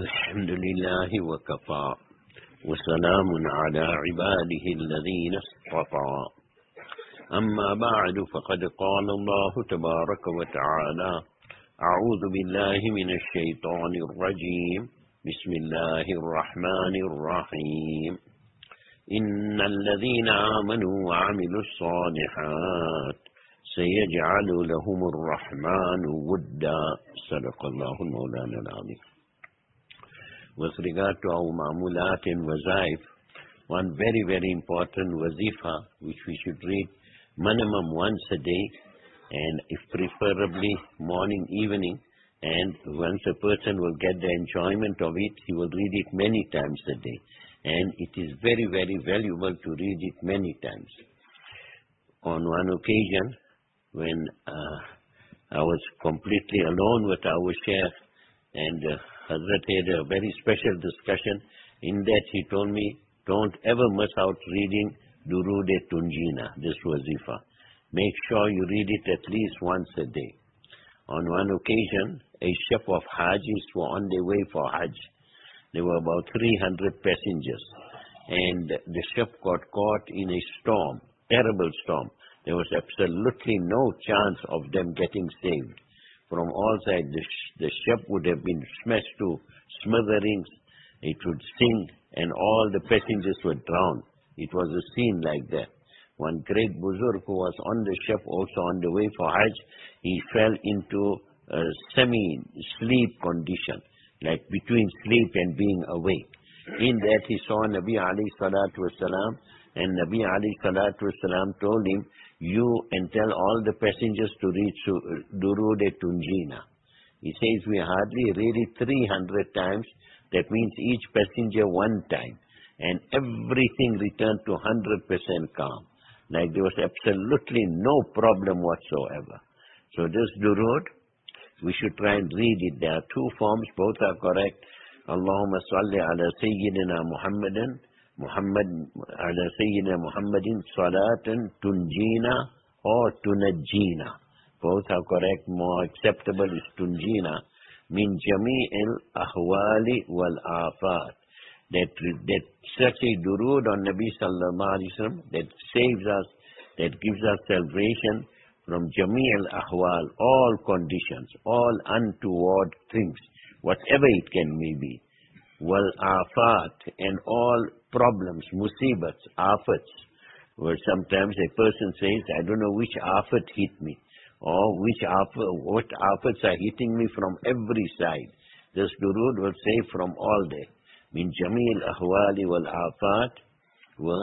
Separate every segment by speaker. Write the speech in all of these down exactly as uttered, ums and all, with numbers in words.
Speaker 1: الحمد لله وكفى وسلام على عباده الذين اصطفى أما بعد فقد قال الله تبارك وتعالى أعوذ بالله من الشيطان الرجيم بسم الله الرحمن الرحيم إن الذين آمنوا وعملوا الصالحات سيجعل لهم الرحمن ودا صدق الله المولانا العظيم. With regard to our ma'mulat and wazaif, one very, very important wazifa which we should read minimum once a day, and if preferably morning, evening, and once a person will get the enjoyment of it, he will read it many times a day. And it is very, very valuable to read it many times. On one occasion, when uh, I was completely alone with our Shaykh, and uh, Hazrat had a very special discussion. In that he told me, don't ever miss out reading Durood-e-Tunjina, this wazifa. Make sure you read it at least once a day. On one occasion, a ship of Hajis were on their way for Hajj. There were about three hundred passengers, and the ship got caught in a storm, terrible storm. There was absolutely no chance of them getting saved. From all sides, the, sh the ship would have been smashed to smithereens. It would sink, and all the passengers would drown. It was a scene like that. One great Buzurg who was on the ship, also on the way for Hajj, he fell into a semi-sleep condition, like between sleep and being awake. In that he saw Nabi alayhi salatu wasalam, and Nabi alayhi salatu wasalam told him, you and tell all the passengers to read Durood-e-Tunjina. He says we hardly read it three hundred times. That means each passenger one time. And everything returned to one hundred percent calm. Like there was absolutely no problem whatsoever. So this Durood, we should try and read it. There are two forms, both are correct. Allahumma salli ala Sayyidina Muhammadin, Muhammad ala Sayyidina Muhammadin salatan tunjina or tunajjina. Both are correct. More acceptable is tunjina. Min jami'il ahwali wal afat. That, that such a durood on Nabi sallallahu alayhi wa sallam that saves us, that gives us salvation from jami'il ahwal, all conditions, all untoward things, whatever it can may be. Wal afat, and all problems, musibats, afats, where sometimes a person says, I don't know which afat hit me, or which afat, what afats are hitting me from every side. This durood will say from all day. Min jameel ahwali wal afat wa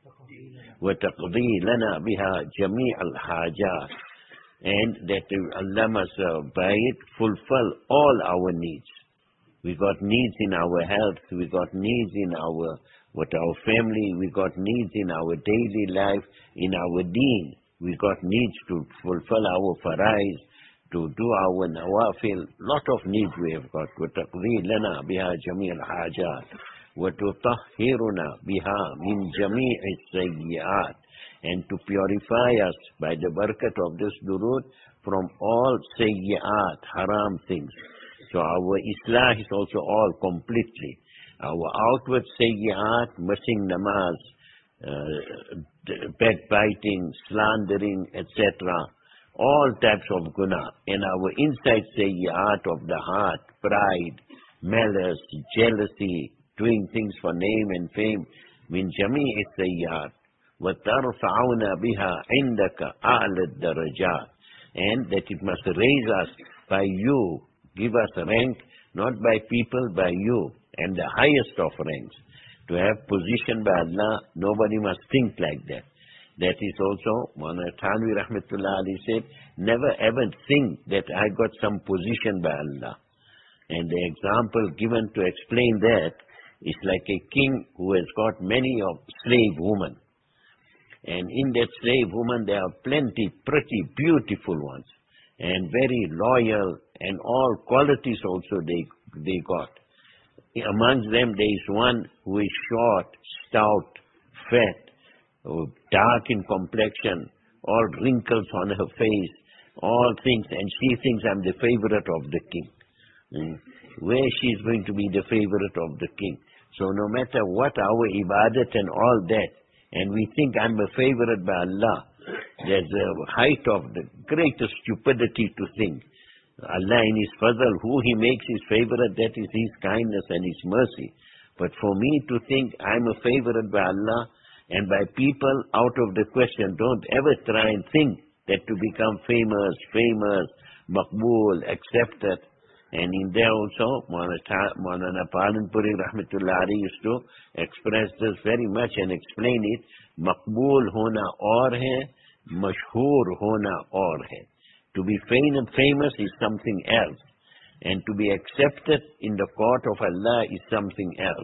Speaker 1: wa taqdi lana biha jami' al hajat, and that Allah must uh, by it fulfill all our needs. We got needs in our health, we got needs in our with our family, we got needs in our daily life, in our deen. We got needs to fulfill our farais, to do our nawafil. Lot of needs we have got. وَتَقْضِي لَنَا بِهَا جَمِيعَ الْحَاجَاتِ وَتُطَهِّرُنَا بِهَا مِنْ جَمِيعِ السَّيِّئَاتِ, and to purify us by the barakat of this durood from all sayyi'at, haram things. So our islah is also all completely. Our outward sayyi'at, missing namaz, uh, backbiting, slandering, et cetera, all types of guna. And our inside sayyi'at of the heart, pride, malice, jealousy, doing things for name and fame, min jami'i sayyi'at, wa tarfa'una biha indaka a'la darajat, and that it must raise us by you, give us rank, not by people, by you, and the highest of ranks. To have position by Allah, nobody must think like that. That is also, Maulana Thanvi Rahmatullah Ali said, never ever think that I got some position by Allah. And the example given to explain that is like a king who has got many of slave women. And in that slave woman there are plenty pretty beautiful ones, and very loyal, and all qualities also they, they got. Amongst them there is one who is short, stout, fat, dark in complexion, all wrinkles on her face, all things, and she thinks I'm the favorite of the king. eh, where she is going to be the favorite of the king. So no matter what our ibadat and all that, and we think I'm a favorite by Allah, there's a height of the greatest stupidity to think. Allah in His fazl, who He makes His favorite, that is His kindness and His mercy. But for me to think I'm a favorite by Allah and by people, out of the question, don't ever try and think that to become famous, famous, maqbool, accepted. And in there also, Maulana Palanpuri Rahmatullah Ali used to express this very much and explain it. Maqbool hona aur hai, mashhoor hona aur hai. To be famous is something else. And to be accepted in the court of Allah is something else.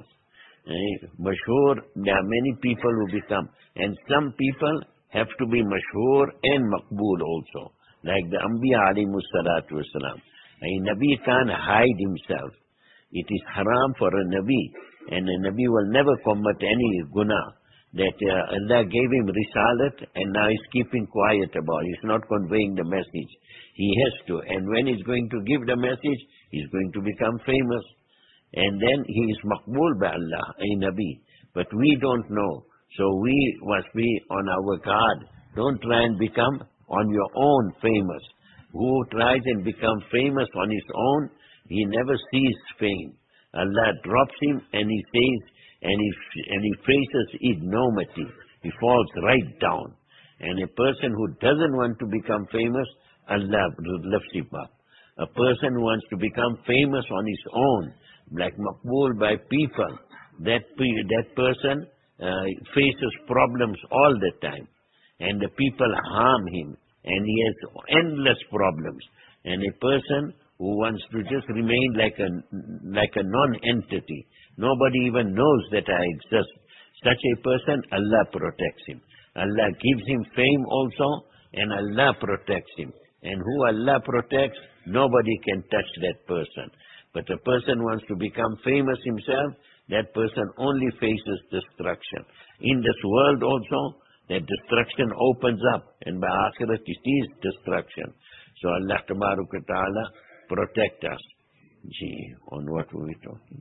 Speaker 1: Eh? Mashhoor, there are many people who become. And some people have to be mashhoor and maqbool also. Like the Anbiya alayhimus salatu wasalam. A Nabi can't hide himself. It is haram for a Nabi, and a Nabi will never commit any guna. That uh, Allah gave him risalat, and now he's keeping quiet about it. He's not conveying the message. He has to, and when he's going to give the message, he's going to become famous. And then he is maqbool by Allah, a Nabi. But we don't know. So we must be on our guard. Don't try and become on your own famous. Who tries and becomes famous on his own, he never sees fame. Allah drops him and he says, and he, and he faces ignominy. He falls right down. And a person who doesn't want to become famous, Allah lifts him up. A person who wants to become famous on his own, like maqbool by people, that, that person uh, faces problems all the time. And the people harm him. And he has endless problems. And a person who wants to just remain like a, like a non-entity, nobody even knows that I exist, such a person, Allah protects him. Allah gives him fame also, and Allah protects him. And who Allah protects, nobody can touch that person. But a person wants to become famous himself, that person only faces destruction. In this world also, that destruction opens up, and by akhirat it is destruction. So Allah Tabaraka Ta'ala protect us. Gee, on what were we talking?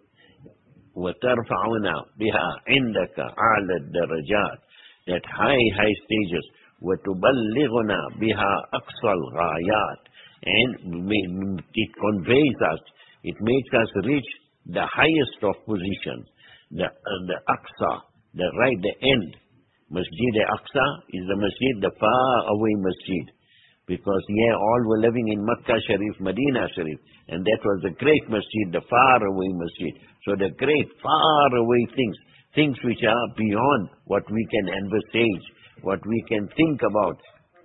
Speaker 1: وَتَرْفَعُنَا بِهَا عِنْدَكَ أَعْلَى الدَّرَجَاتِ. That high, high stages. وَتُبَلِّغُنَا بِهَا أَقْصَى الْغَايَاتِ. And it conveys us, it makes us reach the highest of positions. The, uh, the Aqsa, the right, the end. Masjid Aqsa is the masjid, the far away masjid. Because here all were living in Makkah Sharif, Medina Sharif. And that was the great masjid, the far away masjid. So the great far away things, things which are beyond what we can envisage, what we can think about.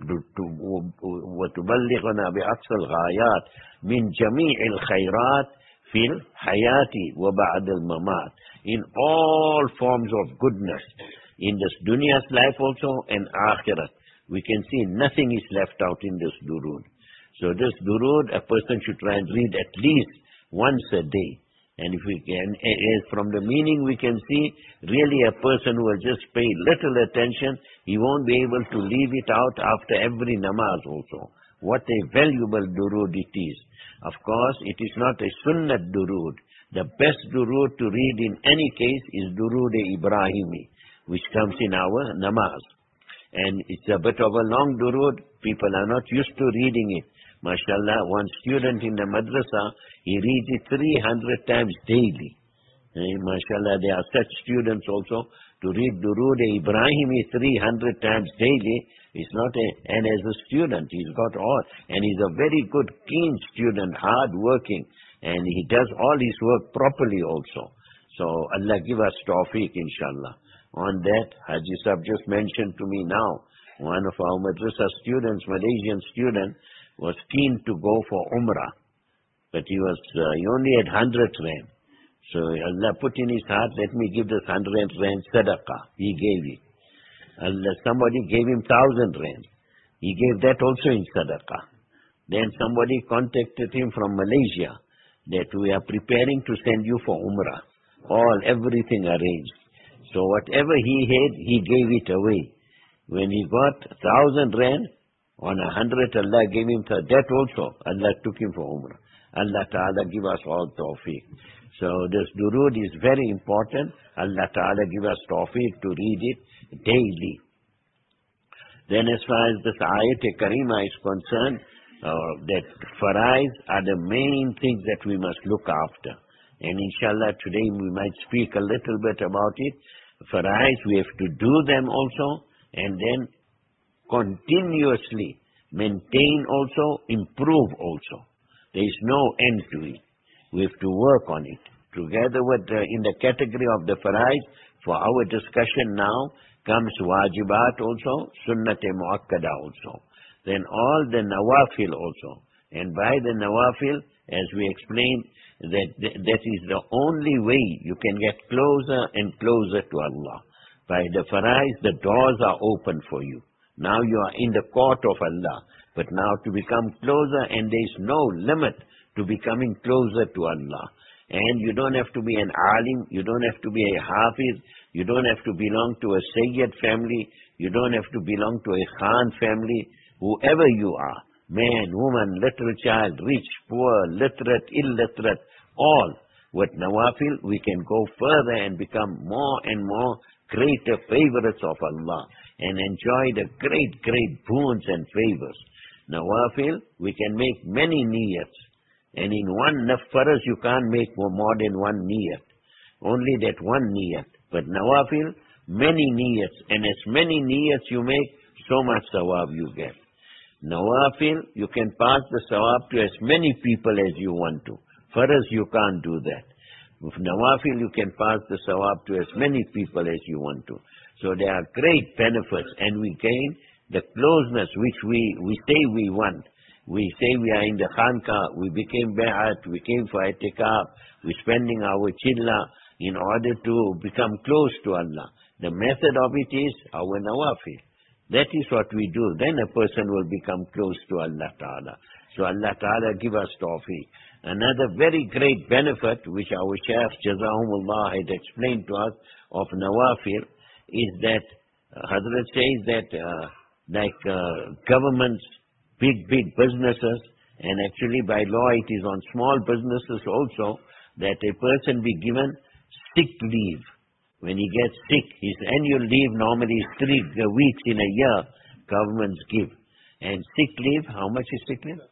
Speaker 1: وَتُبَلِّغُنَا بِأَقْصَى الْغَايَاتِ مِنْ جَمِيعِ الْخَيْرَاتِ فِي الْحَيَاةِ وَبَعْدَ الْمَمَاتِ. In all forms of goodness. In this dunya's life also and akhirat. We can see nothing is left out in this durood. So this durood, a person should try and read at least once a day. And if we can, from the meaning we can see, really a person who will just pay little attention, he won't be able to leave it out after every namaz also. What a valuable durood it is. Of course, it is not a sunnat durood. The best durood to read in any case is durood-e-Ibrahimi, which comes in our namaz. And it's a bit of a long durood. People are not used to reading it. MashaAllah, one student in the madrasa, he reads it three hundred times daily. And MashaAllah, there are such students also. To read durood-e-Ibrahimi three hundred times daily is not a, and as a student, he's got all, and he's a very good, keen student, hard working, and he does all his work properly also. So Allah give us tawfiq, inshallah. On that, Haji Sahib just mentioned to me now, one of our madrasa students, Malaysian student, was keen to go for Umrah. But he was, uh, he only had one hundred rand. So Allah put in his heart, let me give this one hundred rand sadaqah. He gave it. Allah, somebody gave him one thousand rand. He gave that also in sadaqah. Then somebody contacted him from Malaysia that we are preparing to send you for Umrah. All, everything arranged. So whatever he had, he gave it away. When he got a thousand rand, on a hundred Allah gave him that also. Allah took him for Umrah. Allah Ta'ala give us all tawfiq. So this durood is very important. Allah Ta'ala give us tawfiq to read it daily. Then as far as this ayat karima is concerned, uh, that faraiz are the main things that we must look after. And inshallah today we might speak a little bit about it. Faraiz, we have to do them also, and then continuously maintain also, improve also. There is no end to it. We have to work on it. Together with, uh, in the category of the faraiz, for our discussion now, comes wajibat also, sunnat-e muakkada also. Then all the nawafil also. And by the nawafil, as we explained, that that is the only way you can get closer and closer to Allah. By the faraiz, the doors are open for you. Now you are in the court of Allah. But now to become closer, and there is no limit to becoming closer to Allah. And you don't have to be an alim, you don't have to be a hafiz, you don't have to belong to a Sayyid family, you don't have to belong to a Khan family, whoever you are, man, woman, little child, rich, poor, literate, illiterate, all. With nawafil, we can go further and become more and more greater favorites of Allah and enjoy the great, great boons and favors. Nawafil, we can make many niyats. And in one faraz, you can't make more than one niyat. Only that one niyat. But nawafil, many niyats. And as many niyats you make, so much sawab you get. Nawafil, you can pass the sawab to as many people as you want to. Faraz, you can't do that. With nawafil, you can pass the sawab to as many people as you want to. So there are great benefits, and we gain the closeness which we, we say we want. We say we are in the khanqa, we became bai'at, we came for itikaf, we're spending our chilla in order to become close to Allah. The method of it is our nawafil. That is what we do. Then a person will become close to Allah Ta'ala. So Allah Ta'ala give us tawfiq. Another very great benefit which our Shaykh Jazahumullah had explained to us of nawafil is that uh, Hazrat says that uh, like uh, governments, big, big businesses, and actually by law it is on small businesses also, that a person be given sick leave. When he gets sick, his annual leave normally is three weeks in a year, governments give. And sick leave, how much is sick leave?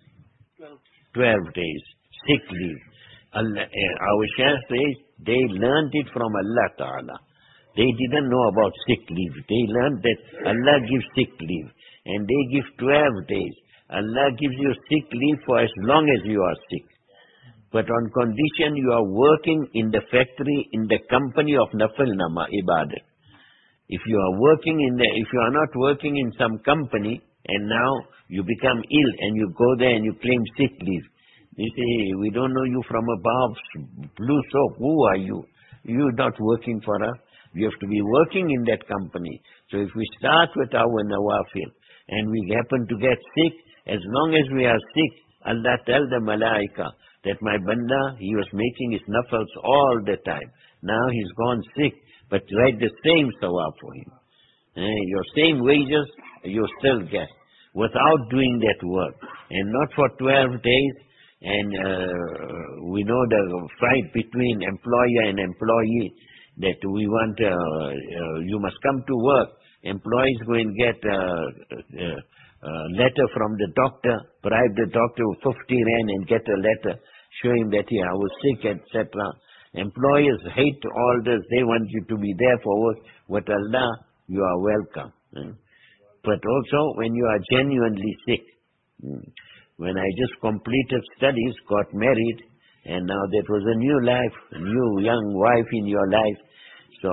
Speaker 1: Twelve days, sick leave. Allah, uh, our Shaykh says they learned it from Allah Ta'ala. They didn't know about sick leave. They learned that Allah gives sick leave. And they give twelve days. Allah gives you sick leave for as long as you are sick. But on condition you are working in the factory, in the company of Nafil Nama Ibadat. If you are working in the, if you are not working in some company, and now you become ill and you go there and you claim sick leave. They say, we don't know you from above, blue soap, who are you? You're not working for us. You have to be working in that company. So if we start with our nawafil, and we happen to get sick, as long as we are sick, Allah tell the malaika that my banda, he was making his nafals all the time. Now he's gone sick, but write the same sawab for him. Eh, your same wages, you still get, without doing that work. And not for twelve days, and uh, we know the fight between employer and employee, that we want, uh, uh, you must come to work. Employees go and get a uh, uh, uh, letter from the doctor, bribe the doctor with fifty rand and get a letter, show him that yeah, I was sick, et cetera. Employers hate all this. They want you to be there for work. With Allah, you are welcome. Mm. But also, when you are genuinely sick. Mm. When I just completed studies, got married, and now that was a new life, a new young wife in your life. So,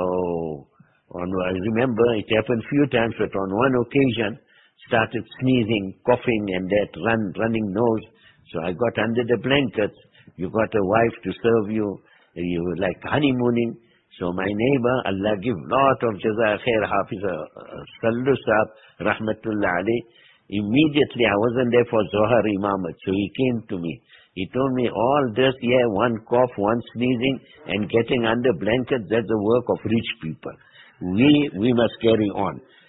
Speaker 1: on, I remember it happened few times, but on one occasion, started sneezing, coughing, and that run, running nose. So I got under the blankets. You got a wife to serve you. You were like honeymooning. So my neighbor, Allah give lot of jaza khair, Hafiz Sallu Saab, Rahmatullah alayh. Immediately, I wasn't there for Zohar Imamat, so he came to me. He told me all this, yeah, one cough, one sneezing, and getting under blankets, that's the work of rich people. We, we must carry on.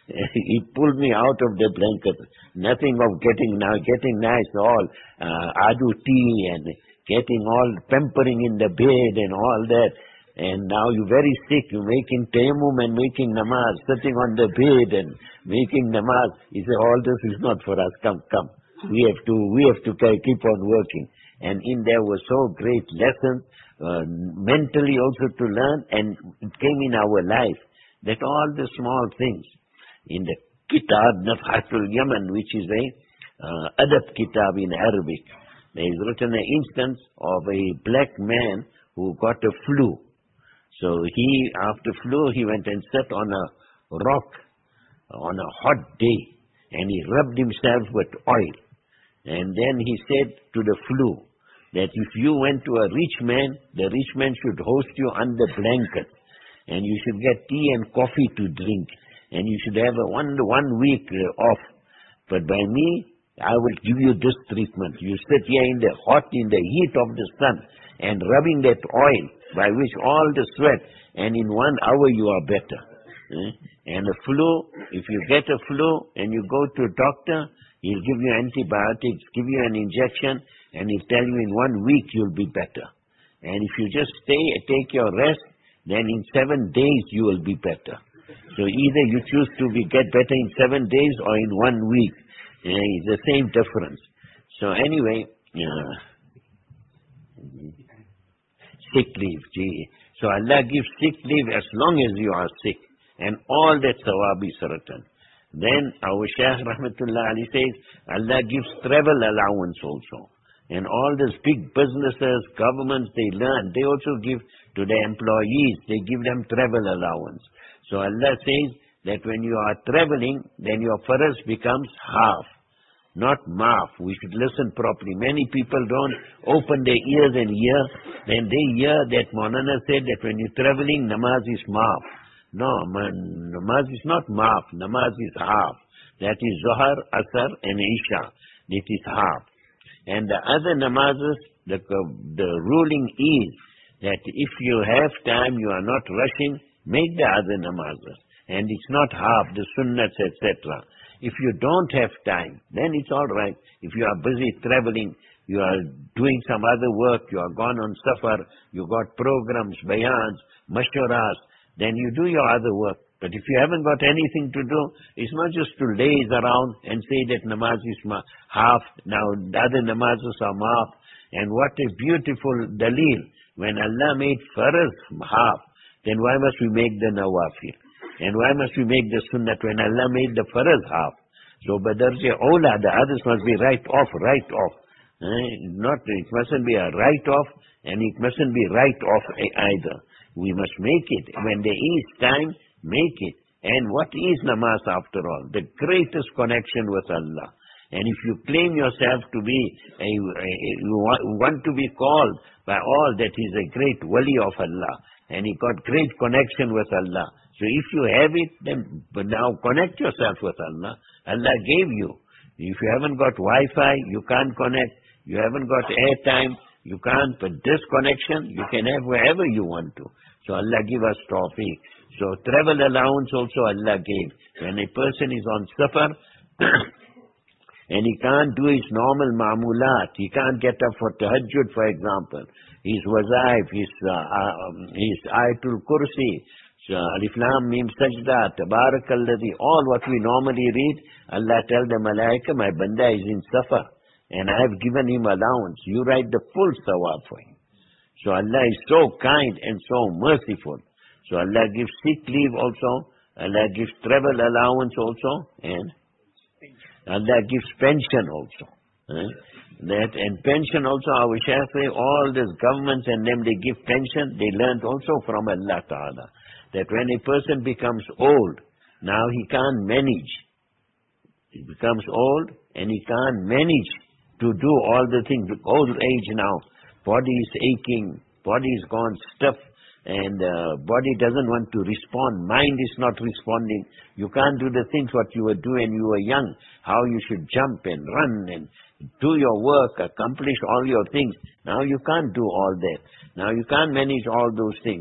Speaker 1: He pulled me out of the blanket. Nothing of getting now, getting nice, all uh, adu tea and getting all pampering in the bed and all that. And now you're very sick, you're making tayammum and making namaz, sitting on the bed and making namaz. He said, all this is not for us. Come, come. We have to, we have to keep on working. And in there were so great lessons, uh, mentally also to learn, and it came in our life that all the small things in the Kitab Nafhatul Yaman, which is a uh, adab kitab in Arabic, there is written an instance of a black man who got a flu. So he, after flu, he went and sat on a rock on a hot day, and he rubbed himself with oil. And then he said to the flu that if you went to a rich man, the rich man should host you under blanket, and you should get tea and coffee to drink, and you should have a one, one week uh, off. But by me, I will give you this treatment. You sit here in the hot, in the heat of the sun, and rubbing that oil, by which all the sweat, and in one hour you are better. Eh? And a flu, if you get a flu and you go to a doctor, he'll give you antibiotics, give you an injection, and he'll tell you in one week you'll be better. And if you just stay and take your rest, then in seven days you will be better. So either you choose to be get better in seven days or in one week. Eh, it's the same difference. So anyway, uh, sick leave, gee. So Allah gives sick leave as long as you are sick, and all that sawab is written. Then our Shaykh Rahmatullah Ali says, Allah gives travel allowance also. And all these big businesses, governments, they learn, they also give to their employees, they give them travel allowance. So Allah says that when you are traveling, then your faraz becomes half, not maaf. We should listen properly. Many people don't open their ears and hear. Then they hear that Maulana said that when you're traveling, namaz is maaf. No, man, namaz is not maaf. Namaz is half. That is Zohar, Asar and Isha. It is half. And the other namazes, the, the ruling is that if you have time, you are not rushing, make the other namazes. And it's not half, the sunnats, et cetera. If you don't have time, then it's all right. If you are busy traveling, you are doing some other work, you are gone on safar, you got programs, bayans, mashuras, then you do your other work. But if you haven't got anything to do, it's not just to laze around and say that namaz is ma half, now the other namazes are maaf. And what a beautiful dalil. When Allah made faraz half, then why must we make the nawafil? And why must we make the sunnat when Allah made the faraz half? So badarje awla, the others must be right off, right off. Eh? Not, it mustn't be a right off, and it mustn't be right off either. We must make it. When there is time, make it. And what is namaz after all? The greatest connection with Allah. And if you claim yourself to be, a, a, you want to be called by all that he's a great wali of Allah, and he got great connection with Allah. So if you have it, then but now connect yourself with Allah. Allah gave you. If you haven't got Wi-Fi, you can't connect. You haven't got airtime, you can't. But this connection, you can have wherever you want to. So Allah give us tawfiq. So travel allowance also Allah gave. When a person is on safar, and he can't do his normal ma'mulat, he can't get up for tahajjud, for example, his wazaif, his, uh, um, his ayatul kursi, so, Alif Lam Mim Sajda, Tabarakalladhi, all what we normally read, Allah tell the Malaika, my banda is in safar, and I have given him allowance. You write the full sawab for him. So Allah is so kind and so merciful. So Allah gives sick leave also, Allah gives travel allowance also, and Allah gives pension also. Eh? That and pension also, our Shaykh say, all these governments and them, they give pension, they learned also from Allah Ta'ala. That when a person becomes old, now he can't manage. He becomes old and he can't manage to do all the things. Old age now, body is aching, body is gone stiff, and uh, body doesn't want to respond. Mind is not responding. You can't do the things what you were doing when you were young. How you should jump and run and do your work, accomplish all your things. Now you can't do all that. Now you can't manage all those things.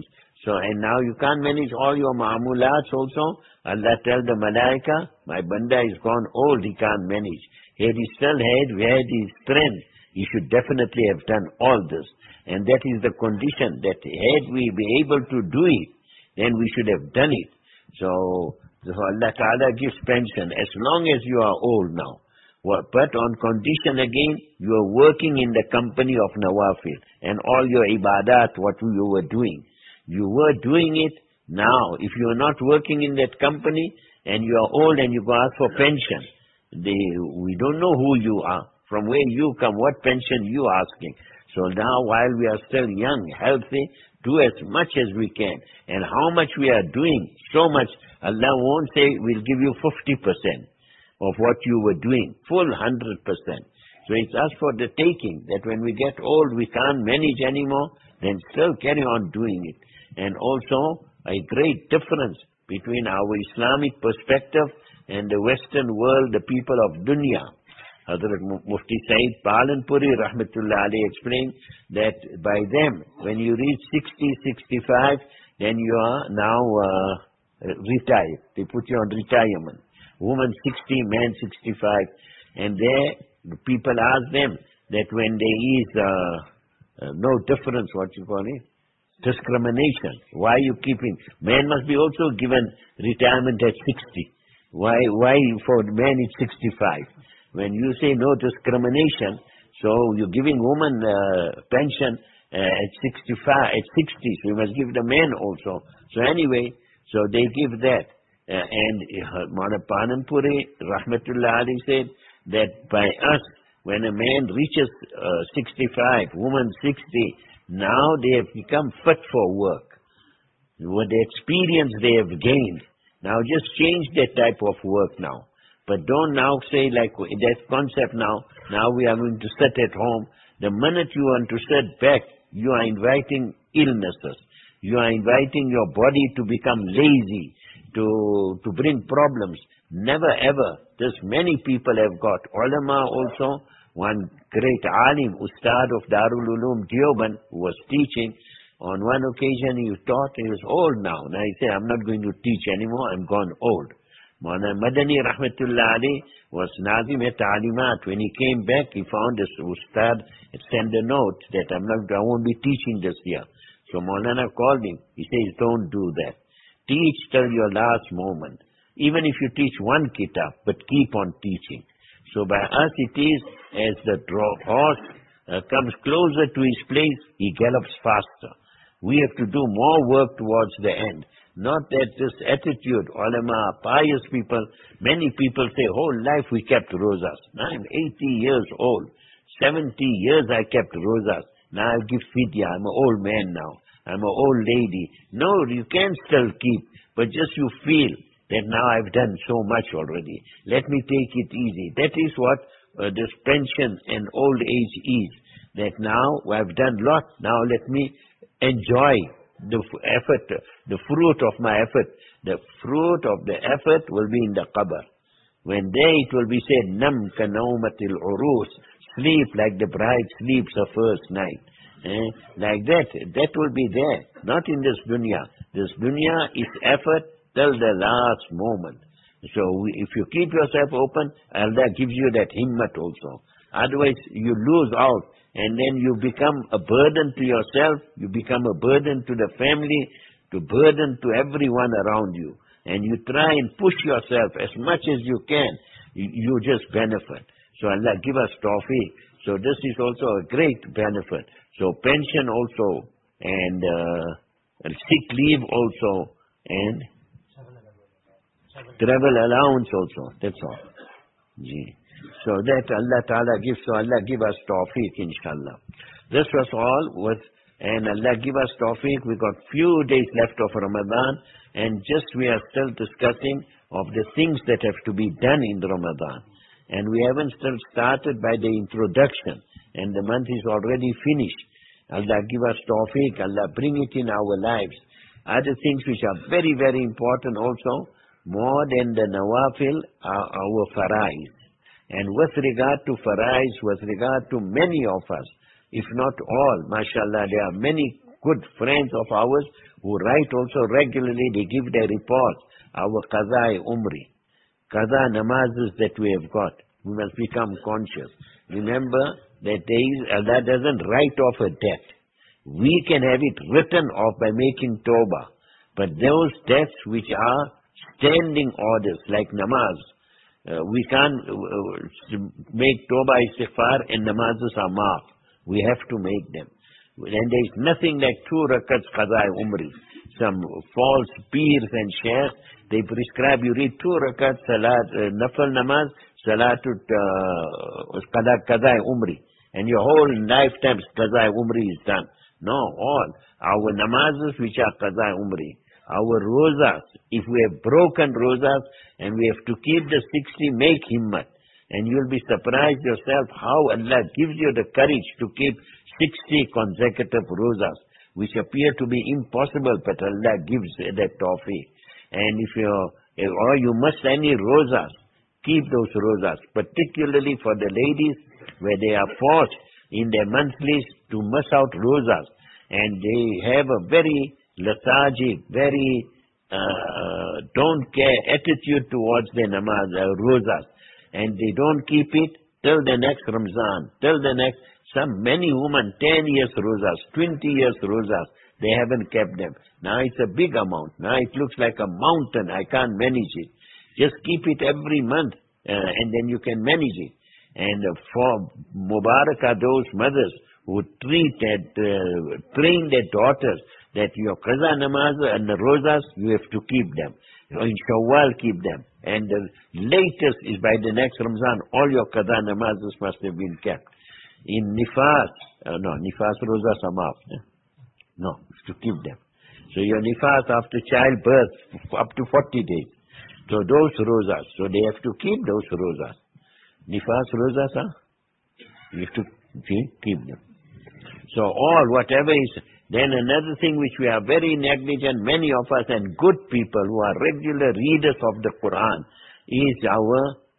Speaker 1: So, and now you can't manage all your ma'amulats also. Allah tell the malaika, my banda is gone old, he can't manage. Had he still had, had his strength, he should definitely have done all this. And that is the condition, that had we been able to do it, then we should have done it. So, so Allah Ta'ala gives pension as long as you are old now. But on condition again, you are working in the company of Nawafil and all your ibadat, what you were doing. You were doing it. Now, if you are not working in that company and you are old and you go ask for pension, they, we don't know who you are, from where you come, what pension you are asking. So now, while we are still young, healthy, do as much as we can. And how much we are doing, so much, Allah won't say, we'll give you fifty percent of what you were doing, full one hundred percent. So it's us for the taking, that when we get old, we can't manage anymore, then still carry on doing it. And also, a great difference between our Islamic perspective and the Western world, the people of dunya. Hazrat Mufti Said Palanpuri Rahmatullah alayhi explained that by them, when you reach sixty, sixty-five, then you are now uh, retired. They put you on retirement. Woman sixty, man sixty-five. And there, the people ask them that when there is uh, uh, no difference, what you call it? Discrimination. Why are you keeping? Man must be also given retirement at sixty. Why, why for men it's sixty-five? When you say no discrimination, so you're giving woman uh, pension uh, at sixty-five, at sixty, so you must give the men also. So anyway, so they give that. Uh, and uh, Maulana Palanpuri, Rahmatullah Ali said that by us, when a man reaches uh, sixty-five, woman sixty, now they have become fit for work. With the experience they have gained, now just change that type of work now. But don't now say like that concept now, now we are going to sit at home. The minute you want to sit back, you are inviting illnesses. You are inviting your body to become lazy, to, to bring problems. Never ever. This many people have got. Ulama also, one great alim, Ustad of Darul Uloom Deoband, who was teaching, on one occasion he taught, he was old now. Now he said, I'm not going to teach anymore, I'm gone old. Maulana Madani Rahmatullah Ali was Nazim at Alimat. When he came back, he found this Ustad had sent a note that I'm not, I won't be teaching this year. So Maulana called him. He says, don't do that. Teach till your last moment. Even if you teach one kitab, but keep on teaching. So by us it is, as the horse uh, comes closer to his place, he gallops faster. We have to do more work towards the end. Not that this attitude, ulama, pious people, many people say, whole life we kept rosas. Now I'm eighty years old. seventy years I kept rosas. Now I give fidya. I'm an old man now. I'm an old lady. No, you can still keep, but just you feel that now I've done so much already. Let me take it easy. That is what uh, this pension and old age is. That now I've done a lot. Now let me enjoy the effort, the fruit of my effort. The fruit of the effort will be in the qabr. When there it will be said, Nam ka naumatil urus, sleep like the bride sleeps her first night. Eh? Like that, that will be there. Not in this dunya. This dunya is effort till the last moment. So we, if you keep yourself open, Allah gives you that himmat also. Otherwise you lose out. And then you become a burden to yourself, you become a burden to the family, to burden to everyone around you. And you try and push yourself as much as you can, you, you just benefit. So Allah give us tawfiq. So this is also a great benefit. So pension also, and uh, sick leave also, and travel allowance also, that's all. Gee. So that Allah Ta'ala gives, so Allah give us tawfiq, inshallah. This was all with, and Allah give us tawfiq. We got few days left of Ramadan, and just we are still discussing of the things that have to be done in Ramadan. And we haven't still started by the introduction, and the month is already finished. Allah give us tawfiq, Allah bring it in our lives. Other things which are very, very important also, more than the nawafil, are our farais. And with regard to farais, with regard to many of us, if not all, mashallah, there are many good friends of ours who write also regularly. They give their reports. Our Qaza Umri, Qaza namazes that we have got. We must become conscious. Remember that there is, Allah doesn't write off a debt. We can have it written off by making tawbah. But those debts which are standing orders like namaz, uh, we can't uh, make tawbah istighfar and namazes are maaf. We have to make them. And there is nothing like two rakats Qaza Umri. Some false peers and sheikhs, they prescribe you read two rakats salat, uh, nafal namaz, salatul uh, Qaza Qaza Umri. And your whole lifetime Qaza Umri is done. No, all. Our namazes which are Qaza Umri. Our rozas, if we have broken rozas and we have to keep the sixty, make himmat. And you'll be surprised yourself how Allah gives you the courage to keep sixty consecutive rozas, which appear to be impossible, but Allah gives that tawfiq. And if you're, or you miss any rozas, keep those rozas, particularly for the ladies where they are forced in their monthlies to miss out rozas. And they have a very lethargic, very uh, don't care attitude towards their namaz, uh, rozas. And they don't keep it till the next Ramzan, till the next, some many women, ten years rozas, twenty years rozas, they haven't kept them. Now it's a big amount. Now it looks like a mountain. I can't manage it. Just keep it every month uh, and then you can manage it. And uh, for Mubarak are those mothers who treat and uh, train their daughters that your Qaza namaz and the rozas, you have to keep them. In Shawwal, keep them. And the latest is by the next Ramzan, all your Qaza namazes must have been kept. In Nifas, uh, no, Nifas rozas are maaf. No, to keep them. So your Nifas after childbirth, up to forty days. So those rozas, so they have to keep those rozas. Nifas rozas are, you have to keep them. So all, whatever is, then another thing which we are very negligent, many of us and good people who are regular readers of the Quran, is our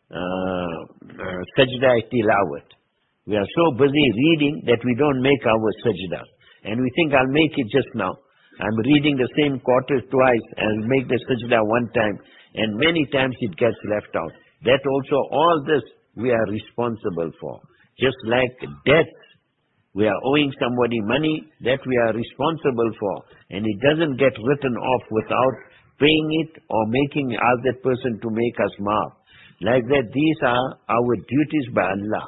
Speaker 1: uh, uh, sajda tilawat. We are so busy reading that we don't make our sajda. And we think I'll make it just now. I'm reading the same quarter twice and make the sajda one time. And many times it gets left out. That also, all this we are responsible for. Just like death, we are owing somebody money, that we are responsible for. And it doesn't get written off without paying it or making ask that person to make us maaf. Like that, these are our duties by Allah.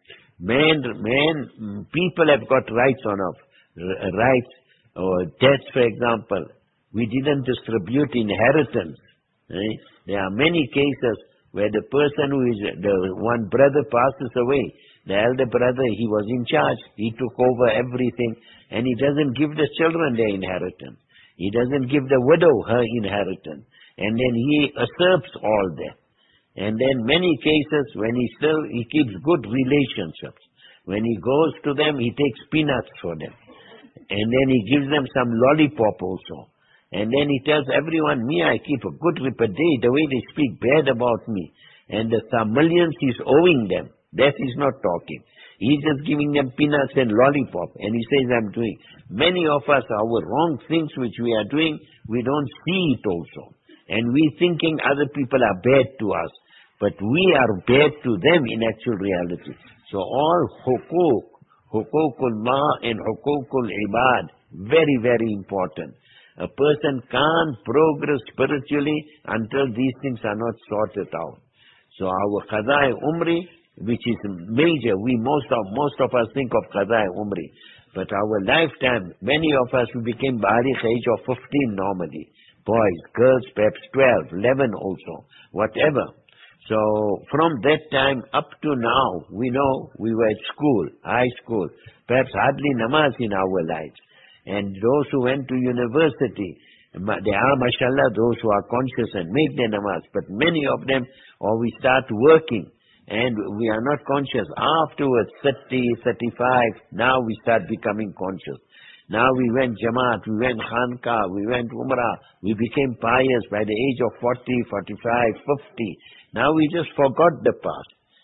Speaker 1: Man, man, people have got rights on us. Rights or debts, for example. We didn't distribute inheritance. Eh? There are many cases where the person who is, the one brother passes away. The elder brother, he was in charge. He took over everything. And he doesn't give the children their inheritance. He doesn't give the widow her inheritance. And then he usurps all that. And then many cases when he still, he keeps good relationships. When he goes to them, he takes peanuts for them. And then he gives them some lollipop also. And then he tells everyone, me, I keep a good rip a day, the way they speak bad about me. And the some millions he's owing them. That is not talking. He's just giving them peanuts and lollipop. And he says, I'm doing. Many of us, our wrong things which we are doing, we don't see it also. And we thinking other people are bad to us. But we are bad to them in actual reality. So all hukuk, hukukul ma and hukukul ibad, very, very important. A person can't progress spiritually until these things are not sorted out. So our Qaza Umri, which is major, we most of most of us think of Qaza Umri. But our lifetime, many of us, we became Baligh age of fifteen normally. Boys, girls, perhaps twelve, eleven also, whatever. So from that time up to now, we know we were at school, high school, perhaps hardly namaz in our lives. And those who went to university, there are, mashallah, those who are conscious and make their namaz. But many of them, or we start working and we are not conscious. Afterwards, thirty, thirty-five, now we start becoming conscious. Now we went Jamaat, we went Khanqah, we went Umrah, we became pious by the age of forty, forty-five, fifty. Now we just forgot the past.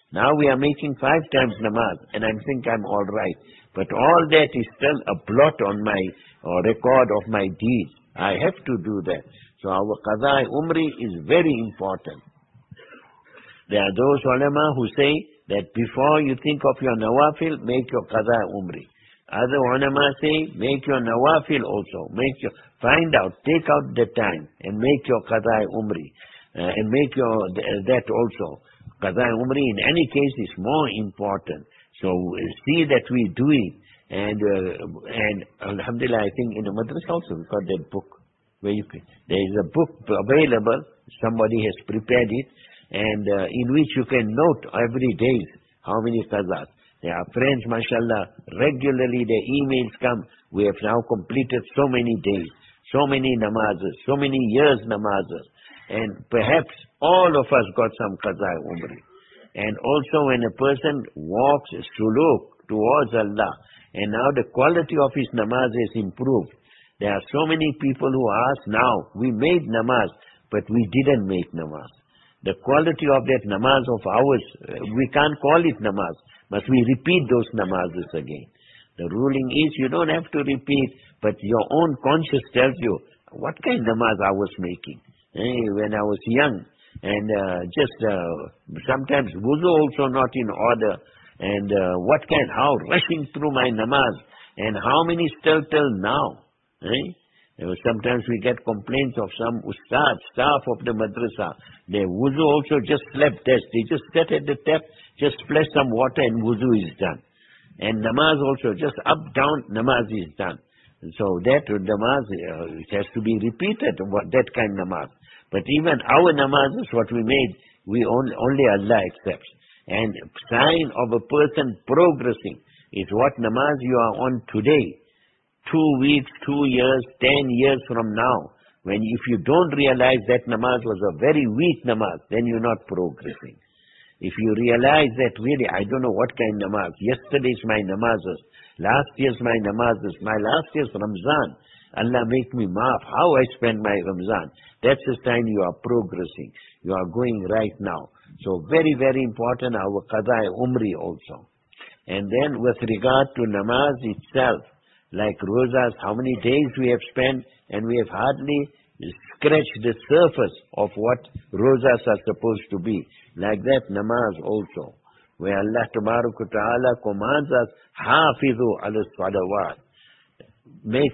Speaker 1: Now we are making five times namaz, and I think I'm all right. But all that is still a blot on my uh, record of my deeds. I have to do that. So our qada umri is very important. There are those ulama who say that before you think of your nawafil, make your qada umri. Other ulama say, make your nawafil also. Make your, find out, take out the time and make your qada umri. Uh, and make your that also. Qada umri in any case is more important. So see that we do it. And uh, and alhamdulillah, I think in the madrasa also we got that book where you can, there is a book available. Somebody has prepared it, and uh, in which you can note every day how many qazas. There are friends, mashallah, regularly their emails come. We have now completed so many days, so many namazes, so many years namazes, and perhaps all of us got some qaza umri. And also when a person walks suluk towards Allah, and now the quality of his namaz has improved. There are so many people who ask now, we made namaz, but we didn't make namaz. The quality of that namaz of ours, we can't call it namaz. Must we repeat those namazes again? The ruling is you don't have to repeat, but your own conscience tells you, what kind of namaz I was making eh, when I was young. And uh, just uh, sometimes wuzu also not in order. And uh, what kind, how rushing through my namaz. And how many still till now. Eh? Sometimes we get complaints of some ustad, staff of the madrasa. Their wuzu also just slept test. They just sat at the tap, just splash some water and wuzu is done. And namaz also, just up, down, namaz is done. So that namaz, uh, it has to be repeated, what, that kind of namaz. But even our namazes, what we made, we only, only Allah accepts. And sign of a person progressing is what namaz you are on today. Two weeks, two years, ten years from now, when if you don't realize that namaz was a very weak namaz, then you're not progressing. If you realize that really, I don't know what kind of namaz, yesterday's my namazes, last year's my namazes, my last year's Ramzan, Allah make me maaf, how I spend my Ramzan, that's the sign you are progressing, you are going right now. So very, very important, our qada umri also. And then with regard to namaz itself, like rozas, how many days we have spent, and we have hardly scratched the surface of what rozas are supposed to be. Like that, namaz also, where Allah Ta'ala commands us, hafizu ala salawat, make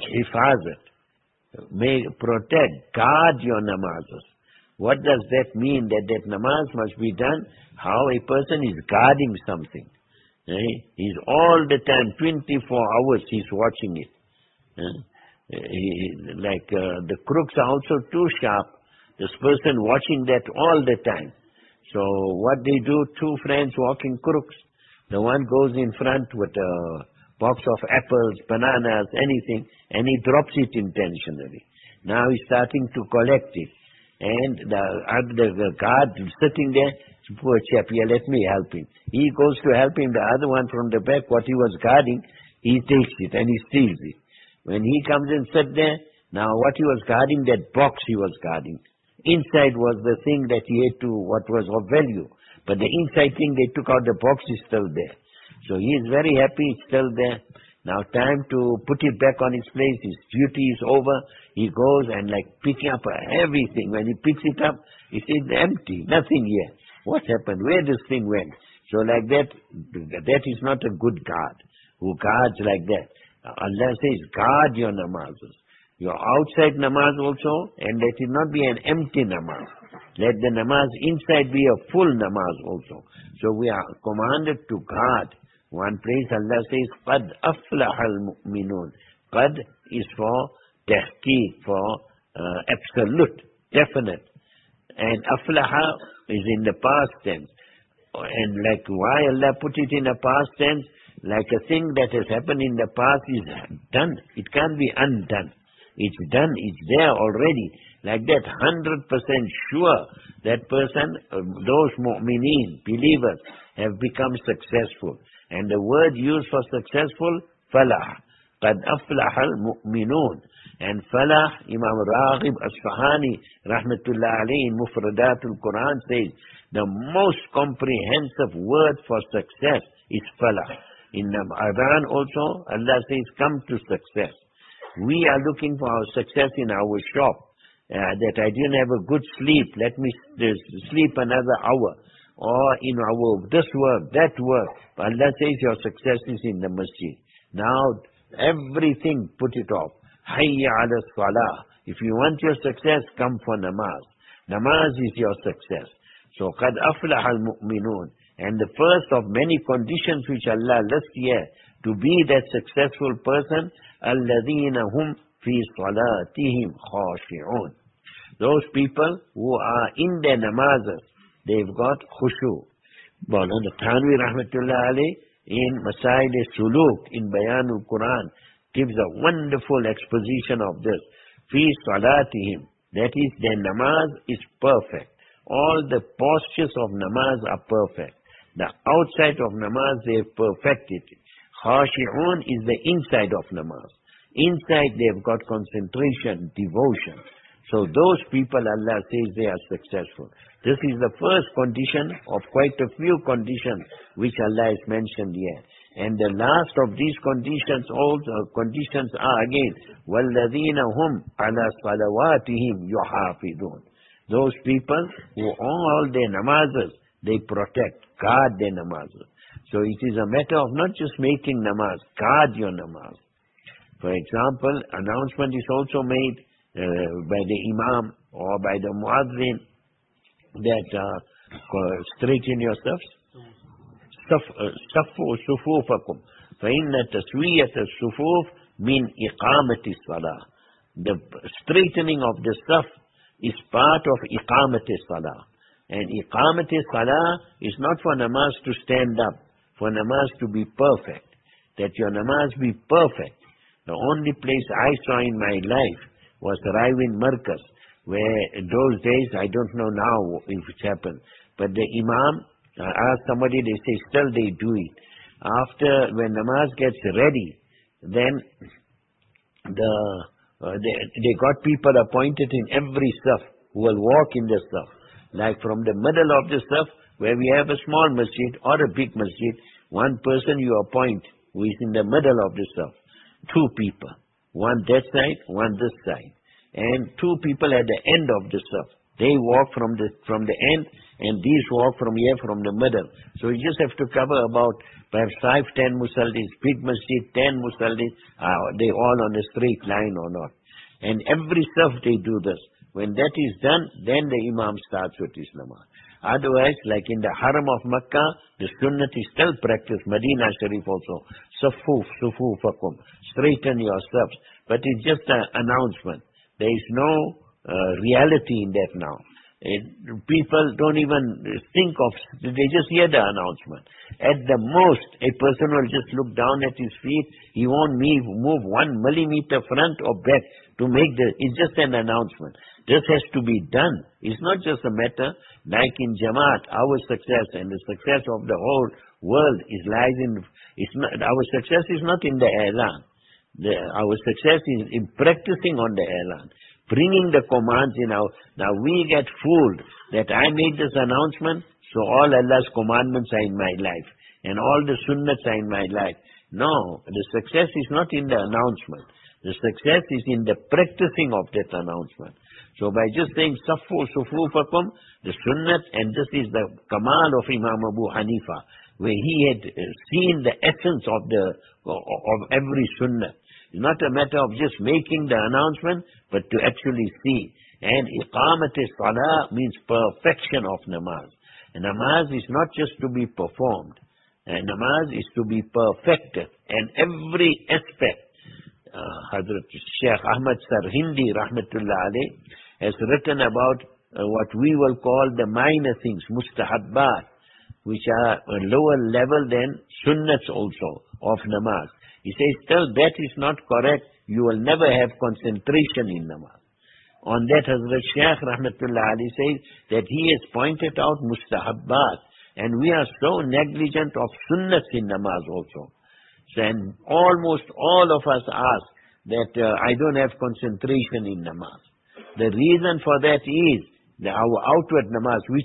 Speaker 1: hifazat, make, protect, guard your namazes. What does that mean? That that namaz must be done how a person is guarding something. Eh? He's all the time, twenty-four hours, he's watching it. Eh? He, like uh, the crooks are also too sharp. This person watching that all the time. So what they do, two friends walking crooks. The one goes in front with a box of apples, bananas, anything, and he drops it intentionally. Now he's starting to collect it. And the, the, the guard sitting there, poor chap, here, let me help him. He goes to help him, the other one from the back, what he was guarding, he takes it and he steals it. When he comes and sits there, now what he was guarding, that box he was guarding. Inside was the thing that he had to, what was of value. But the inside thing they took out, the box is still there. So he is very happy, it's still there. Now time to put it back on its place, his duty is over. He goes and like picking up everything. When he picks it up, it is empty, nothing here. What happened? Where this thing went? So like that, that is not a good guard who guards like that. Allah says, guard your namazes. Your outside namaz also, and let it not be an empty namaz. Let the namaz inside be a full namaz also. So we are commanded to guard. One place Allah says, قَدْ أَفْلَحَ الْمُؤْمِنُونَ. Qad is for tahqiq, for uh, absolute, definite. And aflaha is in the past tense. And like why Allah put it in the past tense? Like a thing that has happened in the past is done. It can't be undone. It's done, it's there already. Like that, one hundred percent sure that person, uh, those mu'mineen, believers, have become successful. And the word used for successful, falah. قَدْ أَفْلَحَ الْمُؤْمِنُونَ. And Falah, Imam Raghib Asfahani, Rahmatullah alayhi, in Mufradatul Quran says, the most comprehensive word for success is Falah. In the Adhan also, Allah says, come to success. We are looking for our success in our shop. Uh, that I didn't have a good sleep, let me sleep another hour. Or in our this work, that work. But Allah says your success is in the masjid. Now, everything, put it off. Hayya ala salah. If you want your success, come for namaz. Namaz is your success. So, qad aflaha al-mu'minun. And the first of many conditions which Allah lists here to be that successful person, alladhina hum fi salatihim khashi'un. Those people who are in their namazas, they've got khushu. Maulana Thanvi Rahmatullah alayhi in Masail Suluk in Bayanul Quran gives a wonderful exposition of this. Fi salatihim, that is, their namaz is perfect. All the postures of namaz are perfect. The outside of namaz, they've perfected it. Khashi'un is the inside of namaz. Inside they've got concentration, devotion. So those people, Allah says, they are successful. This is the first condition of quite a few conditions which Allah has mentioned here. And the last of these conditions, all the conditions are again, وَالَّذِينَ هُمْ عَلَى صَلَوَاتِهِمْ يُحَافِظُونَ. Those people who all their namazes, they protect, guard their namazes. So it is a matter of not just making namaz, guard your namaz. For example, announcement is also made uh, by the imam or by the muazzin that uh, straighten yourselves. صفوا صفوفكم فإن تسوية الصفوف من إقامة الصلاة. The straightening of the saf is part of إقامة الصلاة. And إقامة الصلاة is not for namaz to stand up, for namaz to be perfect. That your namaz be perfect. The only place I saw in my life was Raivin Markaz, where in those days, I don't know now if it's happened, but the imam, I asked somebody, they say still they do it. After, when namaz gets ready, then the uh, they, they got people appointed in every saf who will walk in the saf. Like from the middle of the saf, where we have a small masjid or a big masjid, one person you appoint who is in the middle of the saf. Two people. One that side, one this side. And two people at the end of the saf. They walk from the from the end, and these walk from here, from the middle. So you just have to cover about perhaps five, ten musaldis, big masjid, ten musaldis. Are they all on a straight line or not? And every saf they do this. When that is done, then the imam starts with his namaz. Otherwise, like in the Haram of Makkah, the sunnat is still practiced. Medina Sharif also. Safuf, sufufakum. Straighten your safs. But it's just an announcement. There is no uh, reality in that now. It, people don't even think of, they just hear the announcement. At the most, a person will just look down at his feet. He won't move, move one millimeter front or back to make the, it's just an announcement. This has to be done. It's not just a matter like in Jamaat, our success and the success of the whole world is lies in, it's not, our success is not in the I'lan. The, our success is in practicing on the I'lan. Bringing the commands in our, now we get fooled that I made this announcement, so all Allah's commandments are in my life, and all the sunnats are in my life. No, the success is not in the announcement. The success is in the practicing of that announcement. So by just saying, Safu Sufufakum, the sunnat, and this is the kamal of Imam Abu Hanifa, where he had seen the essence of the, of every sunnat. It's not a matter of just making the announcement, but to actually see. And iqamat salah means perfection of namaz. And namaz is not just to be performed. And namaz is to be perfected. And every aspect, uh, Hazrat Shaykh Ahmad Sarhindi, rahmatullah alayh, has written about uh, what we will call the minor things, mustahabbat, which are a lower level than sunnats also of namaz. He says, still that is not correct. You will never have concentration in namaz. On that, Hazrat Shaykh Rahmatullah Ali says that he has pointed out mustahabbat. And we are so negligent of sunnats in namaz also.
Speaker 2: And almost all of us ask that uh, I don't have concentration in namaz. The reason for that is the, our outward namaz, which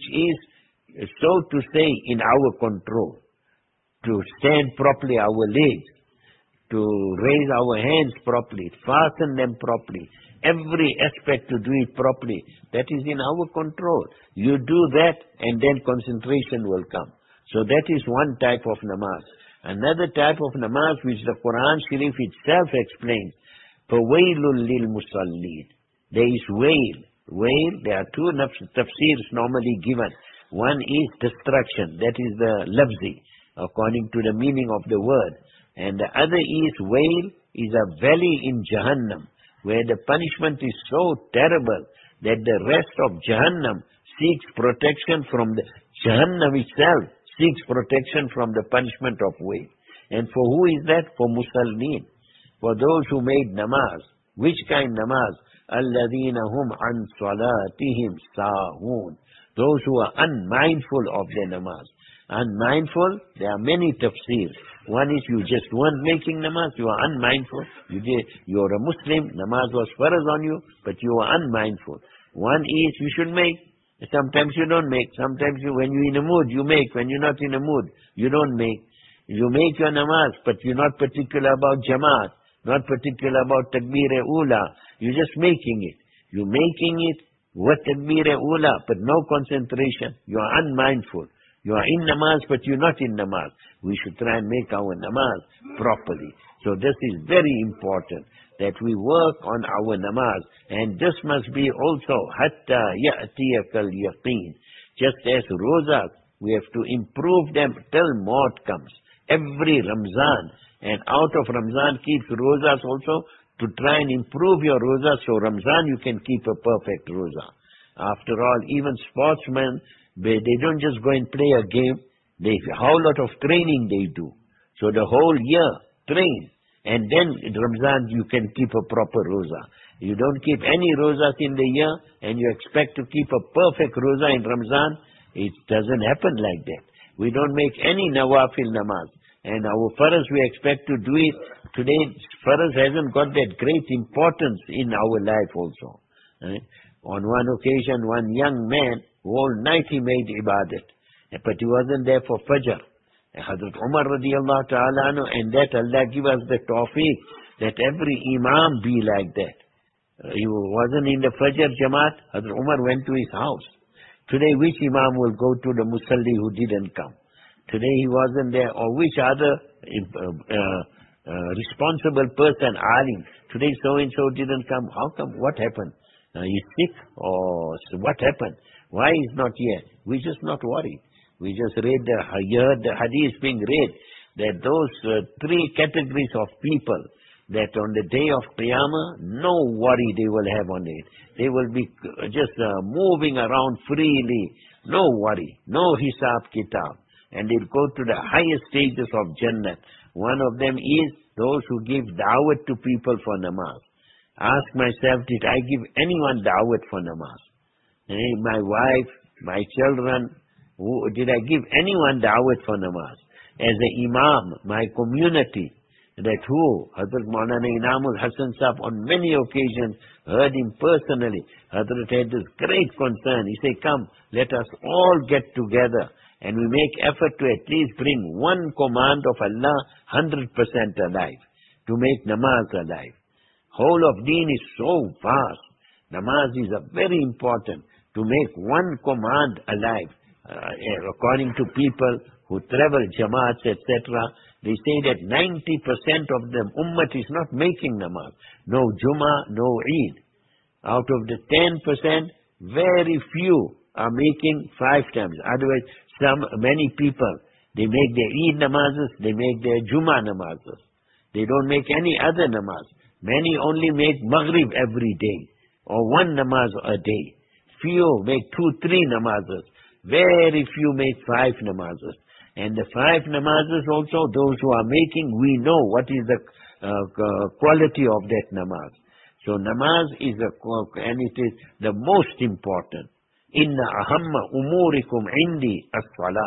Speaker 2: is, so to say, in our control. To stand properly our legs, to raise our hands properly, fasten them properly, every aspect to do it properly, that is in our control. You do that and then concentration will come. So that is one type of namaz. Another type of namaz which the Quran Sharif itself explains, فَوَيْلٌ لِلْمُصَلِّينَ. There is wail. Wail, there are two tafsirs normally given. One is destruction, that is the labzi, according to the meaning of the word. And the other is wail, is a valley in Jahannam, where the punishment is so terrible that the rest of Jahannam seeks protection from the Jahannam itself, seeks protection from the punishment of wail. And for who is that? For Musallin, for those who made namaz. Which kind namaz? الَّذِينَ هُمْ عَنْ صَلَاتِهِمْ سَاهُونَ. Those who are unmindful of their namaz. Unmindful, there are many tafsirs. One is you just weren't making namaz, you are unmindful. You did, you're a Muslim, namaz was farz on you, but you are unmindful. One is you should make. Sometimes you don't make. Sometimes you, when you're in a mood, you make. When you're not in a mood, you don't make. You make your namaz, but you're not particular about jamaat, not particular about takbir-e-ula. You're just making it. You're making it with takbir-e-ula, but no concentration. You are unmindful. You are in namaz, but you're not in namaz. We should try and make our namaz properly. So this is very important, that we work on our namaz. And this must be also, hatta ya'tiyakal yaqeen. Just as rozas, we have to improve them till maut comes. Every Ramzan. And out of Ramzan keeps rozas also, to try and improve your rozas. So Ramzan you can keep a perfect roza. After all, even sportsmen, They, they don't just go and play a game. They a whole lot of training they do. So the whole year, train. And then in Ramzan you can keep a proper roza. You don't keep any rozas in the year and you expect to keep a perfect roza in Ramzan. It doesn't happen like that. We don't make any nawafil namaz. And our farz we expect to do it. Today farz hasn't got that great importance in our life also. Right? On one occasion, one young man, all night he made ibadat, but he wasn't there for Fajr. Hazrat Umar radiallahu ta'ala anhu, and that Allah give us the tawfiq that every imam be like that. Uh, he wasn't in the Fajr Jamaat, Hazrat Umar went to his house. Today which imam will go to the musalli who didn't come? Today he wasn't there, or which other uh, uh, uh, responsible person, alim, today so-and-so didn't come. How come? What happened? Uh, he's sick, or what happened? Why is not here? We just not worried. We just read the, heard the hadith being read, that those uh, three categories of people, that on the day of Qiyamah, no worry they will have on it. They will be just uh, moving around freely, no worry, no hisab kitab. And they'll go to the highest stages of Jannah. One of them is those who give da'wat to people for namaz. Ask myself, did I give anyone da'wat for namaz? My wife, my children, who, did I give anyone da'wat for namaz? As an imam, my community, that who, Hazrat Maulana Inamul Hasan Sahib, on many occasions, heard him personally. Hazrat had this great concern. He said, come, let us all get together and we make effort to at least bring one command of Allah one hundred percent alive, to make namaz alive. Whole of deen is so vast. Namaz is a very important, to make one command alive. Uh, according to people who travel, jamaats, et cetera, they say that ninety percent of the ummah is not making namaz. No Jummah, no Eid. Out of the ten percent, very few are making five times. Otherwise, some, many people, they make their Eid namazes, they make their Jummah namazes. They don't make any other namaz. Many only make Maghrib every day, or one namaz a day. Few make two, three namazes. Very few make five namazes. And the five namazes also, those who are making, we know what is the uh, quality of that namaz. So namaz is a, and it is the most important. Inna ahamma umurikum indi as-salah.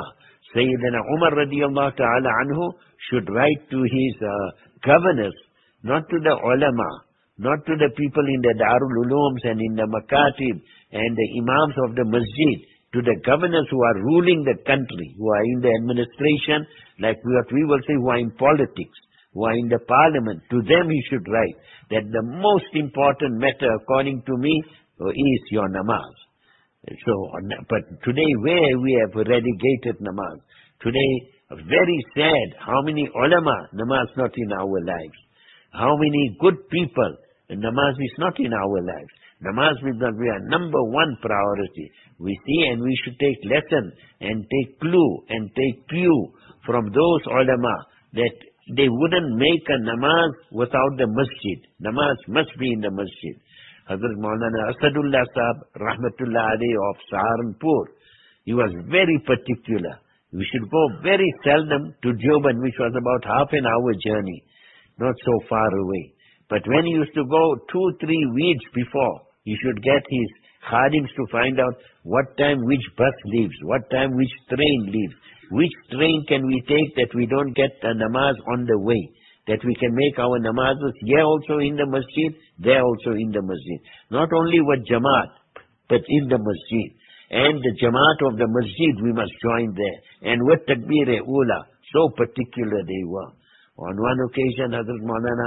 Speaker 2: Sayyidina Umar radiallahu ta'ala anhu should write to his uh, governors, not to the ulama, not to the people in the Darul Ulooms and in the Makatib and the imams of the masjid, to the governors who are ruling the country, who are in the administration, like what we will say, who are in politics, who are in the parliament. To them he should write that the most important matter, according to me, is your namaz. So, but today where we have relegated namaz? Today, very sad, how many ulama, namaz not in our lives. How many good people, namaz is not in our lives. Namaz will not be our number one priority. We see and we should take lesson and take clue and take cue from those ulama that they wouldn't make a namaz without the masjid. Namaz must be in the masjid. Hazrat Maulana Asadullah Sahab, Rahmatullah alayhi of Saharanpur, he was very particular. We should go very seldom to Deoband, which was about half an hour journey, not so far away. But when he used to go two, three weeks before, he should get his khadims to find out what time which bus leaves, what time which train leaves, which train can we take that we don't get a namaz on the way, that we can make our namazes here also in the masjid, there also in the masjid. Not only with Jamaat, but in the masjid. And the Jamaat of the masjid, we must join there. And with Takbir-e-Ula, so particular they were. On one occasion, Hazrat Maulana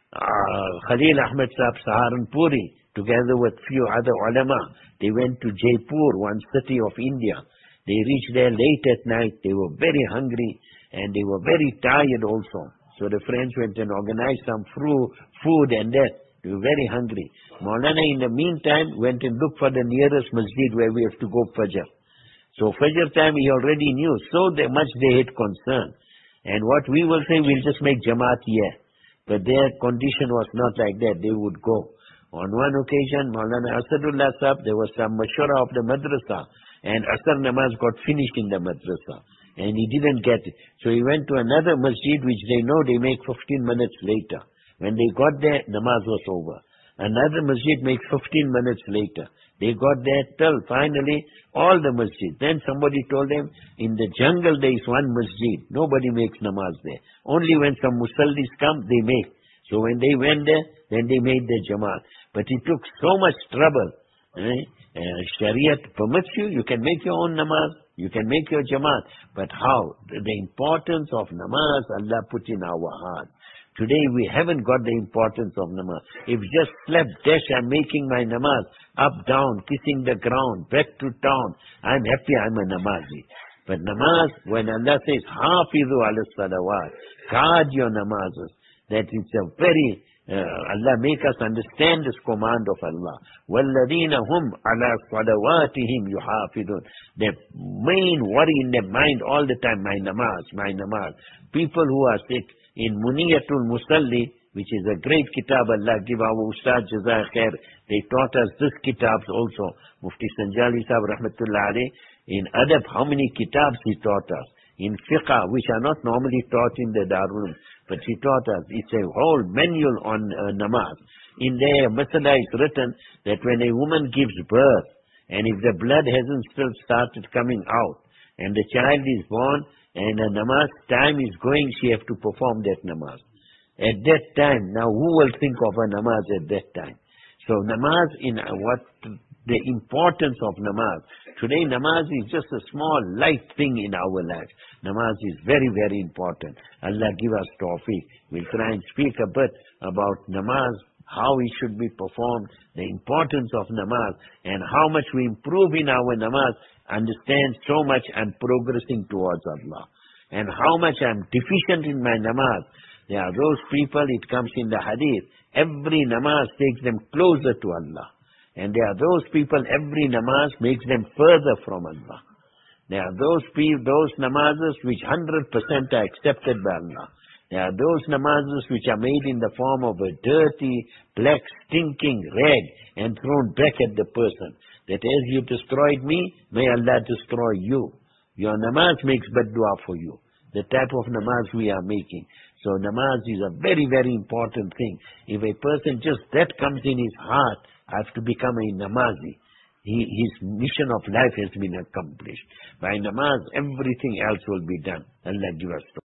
Speaker 2: uh, Khalil Ahmed Sahab Saharanpuri, together with few other ulama, they went to Jaipur, one city of India. They reached there late at night. They were very hungry and they were very tired also. So the friends went and organized some fru- food and that. They were very hungry. Maulana in the meantime went and looked for the nearest masjid where we have to go Fajr. So Fajr time he already knew. So they, much they had concern. And what we will say, we'll just make Jamaat here. But their condition was not like that. They would go. On one occasion, Maulana Asadullah Sahab, there was some mashura of the madrasa. And Asar Namaz got finished in the madrasa. And he didn't get it. So he went to another masjid which they know they make fifteen minutes later. When they got there, namaz was over. Another masjid makes fifteen minutes later. They got there till finally all the masjid. Then somebody told them, in the jungle there is one masjid. Nobody makes namaz there. Only when some musallis come, they make. So when they went there, then they made their jamaat. But it took so much trouble. Eh? Uh, Shariat permits you, you can make your own namaz, you can make your jamaat. But how? The, the importance of namaz, Allah put in our heart. Today we haven't got the importance of namaz. If just slept, dash, I'm making my namaz, up, down, kissing the ground, back to town, I'm happy I'm a namazi. But namaz, when Allah says, Hafizu ala salawat, guard your namazes, that it's a very, uh, Allah make us understand this command of Allah. وَالَّذِينَ هُمْ عَلَىٰ صَلَوَاتِهِمْ يُحَافِظُونَ. Their main worry in their mind all the time, my namaz, my namaz. People who are sick, in Muniyatul Musalli, which is a great kitab, Allah give our Ustad Jazai Khair, they taught us this kitabs also. Mufti Sanjali Sahib Rahmatullah Alayh, in Adab, how many kitabs he taught us? In Fiqh, which are not normally taught in the Darul, but he taught us. It's a whole manual on uh, namaz. In there, Masala is written that when a woman gives birth, and if the blood hasn't still started coming out, and the child is born, and a namaz time is going, she have to perform that namaz. At that time, now who will think of a namaz at that time? So namaz, in what the importance of namaz. Today namaz is just a small, light thing in our lives. Namaz is very, very important. Allah give us tawfiq. We'll try and speak a bit about namaz, how it should be performed, the importance of namaz, and how much we improve in our namaz, understand so much I'm progressing towards Allah. And how much I'm deficient in my namaz. There are those people, it comes in the hadith, every namaz takes them closer to Allah. And there are those people, every namaz makes them further from Allah. There are those people, those namazes which one hundred percent are accepted by Allah. There are those namazes which are made in the form of a dirty, black, stinking rag and thrown back at the person. That as you destroyed me, may Allah destroy you. Your namaz makes bad dua for you. The type of namaz we are making. So namaz is a very, very important thing. If a person just that comes in his heart, I have to become a namazi. he, his mission of life has been accomplished. By namaz, everything else will be done. Allah give us